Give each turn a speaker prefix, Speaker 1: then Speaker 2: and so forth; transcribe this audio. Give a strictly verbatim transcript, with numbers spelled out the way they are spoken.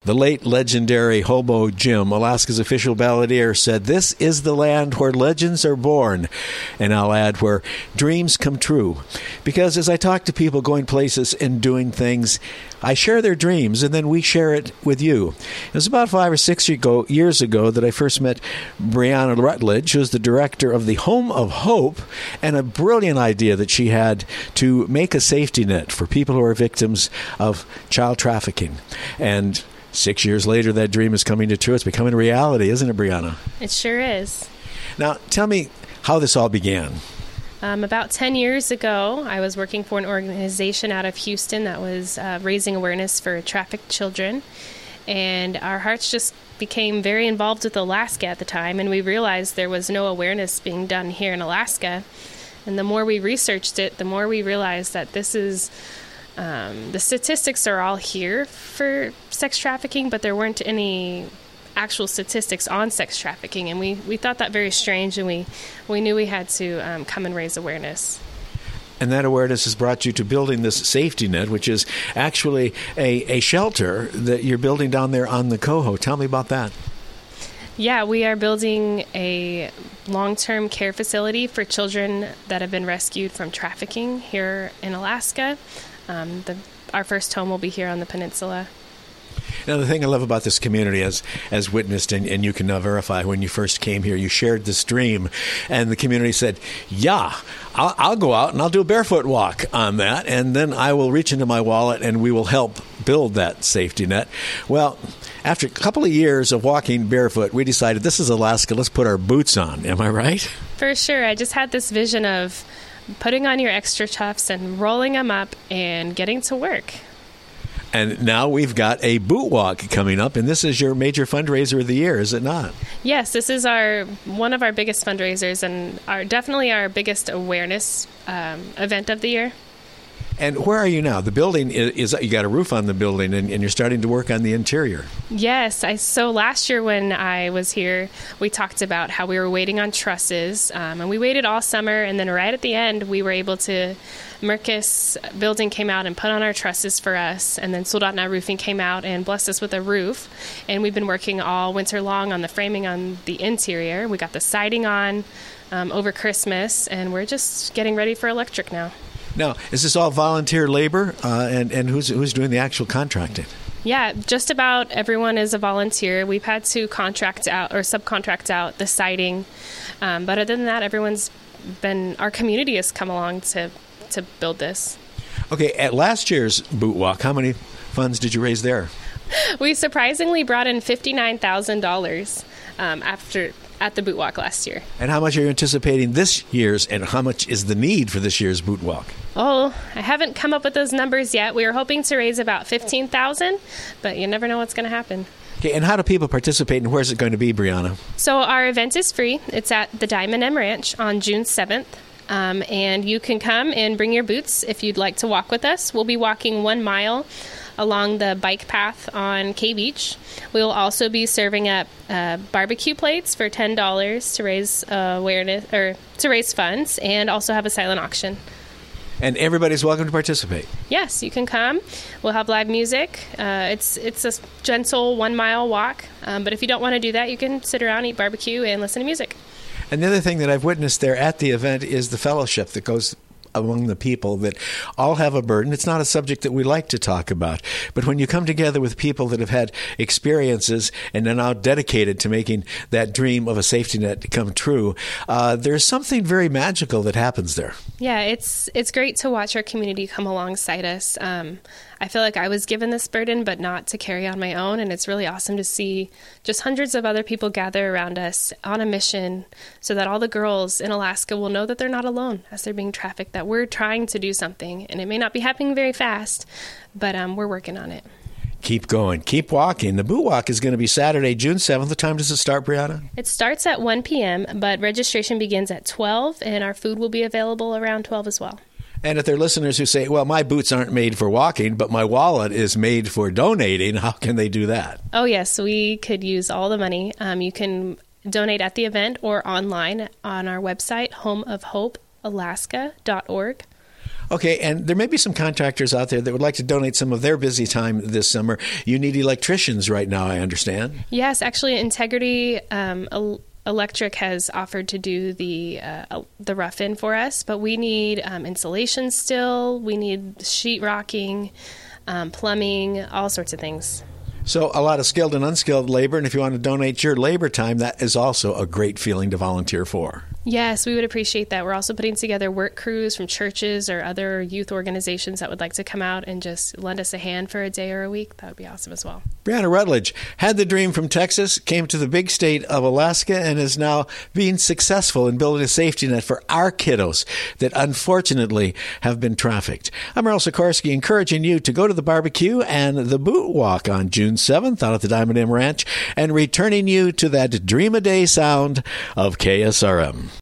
Speaker 1: The late legendary Hobo Jim, Alaska's official balladeer, said, "This is the land where legends are born," and I'll add, where dreams come true. Because as I talk to people going places and doing things, I share their dreams, and then we share it with you. It was about five or six ago, years ago that I first met Brianna Rutledge, who's the director of the Home of Hope, and a brilliant idea that she had to make a safety net for people who are victims of child trafficking. And six years later, that dream is coming to true. It's becoming reality, isn't it, Brianna?
Speaker 2: It sure is.
Speaker 1: Now, tell me how this all began.
Speaker 2: Um, about ten years ago, I was working for an organization out of Houston that was uh, raising awareness for trafficked children. And our hearts just became very involved with Alaska at the time, and we realized there was no awareness being done here in Alaska. And the more we researched it, the more we realized that this is, um, the statistics are all here for sex trafficking, but there weren't any actual statistics on sex trafficking, and we, we thought that very strange, and we, we knew we had to um, come and raise awareness.
Speaker 1: And that awareness has brought you to building this safety net, which is actually a, a shelter that you're building down there on the Coho. Tell me about that.
Speaker 2: Yeah, we are building a long-term care facility for children that have been rescued from trafficking here in Alaska. Um, the, our first home will be here on the peninsula.
Speaker 1: Now, the thing I love about this community, as as witnessed, and, and you can now verify, when you first came here, you shared this dream, and the community said, yeah, I'll, I'll go out and I'll do a barefoot walk on that, and then I will reach into my wallet and we will help build that safety net. Well, after a couple of years of walking barefoot, we decided, this is Alaska, let's put our boots on. Am I right? For
Speaker 2: sure. I just had this vision of putting on your extra chuffs and rolling them up and getting to work.
Speaker 1: And now we've got a boot walk coming up, and this is your major fundraiser of the year, is it not?
Speaker 2: Yes, this is our one of our biggest fundraisers, and our definitely our biggest awareness um, event of the year.
Speaker 1: And where are you now? The building is, is you got a roof on the building, and, and you're starting to work on the interior.
Speaker 2: Yes. I, so last year when I was here, we talked about how we were waiting on trusses, um, and we waited all summer, and then right at the end, we were able to, Mercus Building came out and put on our trusses for us, and then Soldotna Roofing came out and blessed us with a roof, and we've been working all winter long on the framing on the interior. We got the siding on um, over Christmas, and we're just getting ready for electric now.
Speaker 1: Now, is this all volunteer labor, uh, and, and who's who's doing the actual contracting?
Speaker 2: Yeah, just about everyone is a volunteer. We've had to contract out or subcontract out the siding, um, but other than that, everyone's been, our community has come along to, to build this. Okay,
Speaker 1: at last year's Boot Walk, how many funds did you raise there?
Speaker 2: We surprisingly brought in fifty-nine thousand dollars um, after... at the Boot Walk last year.
Speaker 1: And how much are you anticipating this year's, and how much is the need for this year's Boot Walk?
Speaker 2: Oh, I haven't come up with those numbers yet. We were hoping to raise about fifteen thousand dollars, but you never know what's going to happen.
Speaker 1: Okay, and how do people participate, and where is it going to be, Brianna?
Speaker 2: So our event is free. It's at the Diamond M Ranch on June seventh. Um, and you can come and bring your boots if you'd like to walk with us. We'll be walking one mile along the bike path on K Beach. We will also be serving up uh, barbecue plates for ten dollars to raise uh, awareness or to raise funds, and also have a silent auction.
Speaker 1: And everybody's welcome to participate.
Speaker 2: Yes, you can come. We'll have live music. Uh, it's it's a gentle one mile walk, um, but if you don't want to do that, you can sit around, eat barbecue, and listen to music.
Speaker 1: And the other thing that I've witnessed there at the event is the fellowship that goes among the people, that all have a burden. It's not a subject that we like to talk about, but when you come together with people that have had experiences and are now dedicated to making that dream of a safety net come true, uh, there's something very magical that happens there.
Speaker 2: Yeah, it's it's great to watch our community come alongside us. Um, I feel like I was given this burden, but not to carry on my own, and it's really awesome to see just hundreds of other people gather around us on a mission so that all the girls in Alaska will know that they're not alone as they're being trafficked, that we're trying to do something, and it may not be happening very fast, but um, we're working on it.
Speaker 1: Keep going. Keep walking. The Boot Walk is going to be Saturday, June seventh. What time does it start, Brianna?
Speaker 2: It starts at one p.m., but registration begins at twelve, and our food will be available around twelve as well.
Speaker 1: And if there are listeners who say, well, my boots aren't made for walking, but my wallet is made for donating, how can they do that?
Speaker 2: Oh, yes. We could use all the money. Um, you can donate at the event or online on our website, home of hope alaska dot org.
Speaker 1: Okay, and there may be some contractors out there that would like to donate some of their busy time this summer. You need electricians right now, I understand.
Speaker 2: Yes, actually, Integrity um, el- Electric has offered to do the uh, the rough-in for us, but we need um, insulation still. We need sheetrocking, um, plumbing, all sorts of things.
Speaker 1: So a lot of skilled and unskilled labor, and if you want to donate your labor time, that is also a great feeling to volunteer for.
Speaker 2: Yes, we would appreciate that. We're also putting together work crews from churches or other youth organizations that would like to come out and just lend us a hand for a day or a week. That would be awesome as well.
Speaker 1: Brianna Rutledge had the dream from Texas, came to the big state of Alaska, and is now being successful in building a safety net for our kiddos that unfortunately have been trafficked. I'm Earl Sikorsky, encouraging you to go to the barbecue and the boot walk on June seventh out at the Diamond M Ranch, and returning you to that dream-a-day sound of K S R M.